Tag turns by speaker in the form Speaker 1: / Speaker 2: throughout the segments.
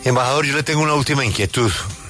Speaker 1: Embajador, yo le tengo una última inquietud.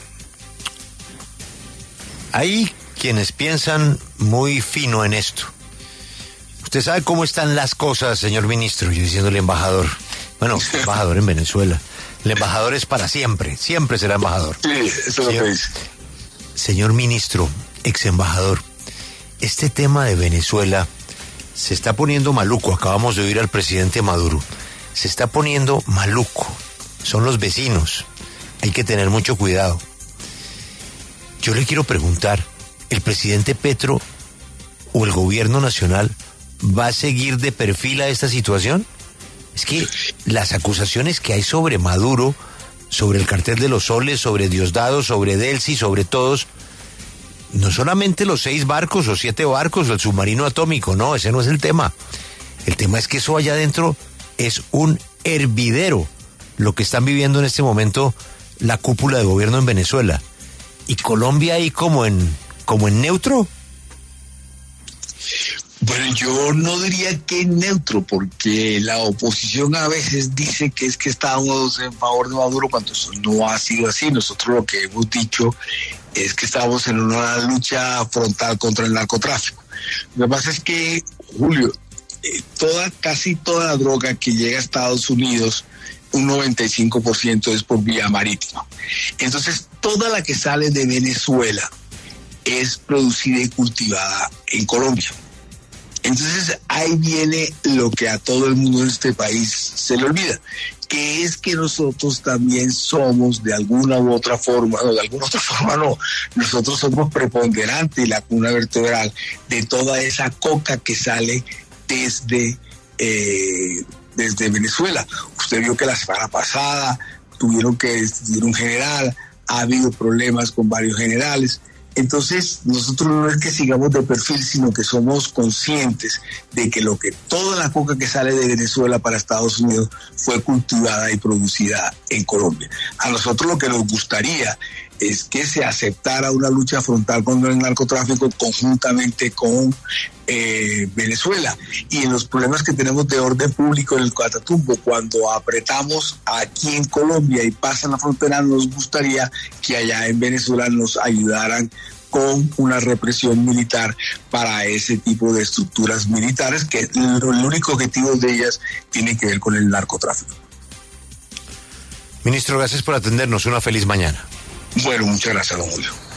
Speaker 1: Hay quienes piensan muy fino en esto. Usted sabe cómo están las cosas, señor ministro, yo diciéndole embajador. Bueno, embajador en Venezuela. El embajador es para siempre, siempre será embajador.
Speaker 2: Sí, eso es lo que dice.
Speaker 1: Señor ministro, ex embajador, este tema de Venezuela se está poniendo maluco. Acabamos de oír al presidente Maduro. Se está poniendo maluco. Son los vecinos. Hay que tener mucho cuidado. Yo le quiero preguntar, ¿el presidente Petro o el gobierno nacional va a seguir de perfil a esta situación? Es que las acusaciones que hay sobre Maduro, sobre el cartel de los soles, sobre Diosdado, sobre Delcy, sobre todos, no solamente los 6 barcos o 7 barcos o el submarino atómico, no, ese no es el tema. El tema es que eso allá adentro es un hervidero, lo que están viviendo en este momento la cúpula de gobierno en Venezuela. ¿Y Colombia ahí como en neutro?
Speaker 2: Bueno, yo no diría que neutro, porque la oposición a veces dice que es que estábamos en favor de Maduro cuando eso no ha sido así. Nosotros lo que hemos dicho es que estamos en una lucha frontal contra el narcotráfico. Lo que pasa es que, Julio, casi toda la droga que llega a Estados Unidos, un 95% es por vía marítima. Entonces, toda la que sale de Venezuela es producida y cultivada en Colombia. Entonces, ahí viene lo que a todo el mundo en este país se le olvida, que es que nosotros también somos de alguna u otra forma, nosotros somos preponderantes, la columna vertebral de toda esa coca que sale desde Venezuela. Usted vio que la semana pasada tuvieron que destituir un general, ha habido problemas con varios generales. Entonces, nosotros no es que sigamos de perfil, sino que somos conscientes de que toda la coca que sale de Venezuela para Estados Unidos fue cultivada y producida en Colombia. A nosotros lo que nos gustaría es que se aceptara una lucha frontal contra el narcotráfico conjuntamente con Venezuela. Y en los problemas que tenemos de orden público en el Catatumbo, cuando apretamos aquí en Colombia y pasan la frontera, nos gustaría que allá en Venezuela nos ayudaran con una represión militar para ese tipo de estructuras militares, que el único objetivo de ellas tiene que ver con el narcotráfico.
Speaker 1: Ministro, gracias por atendernos. Una feliz mañana.
Speaker 2: Bueno, muchas gracias, don Julio.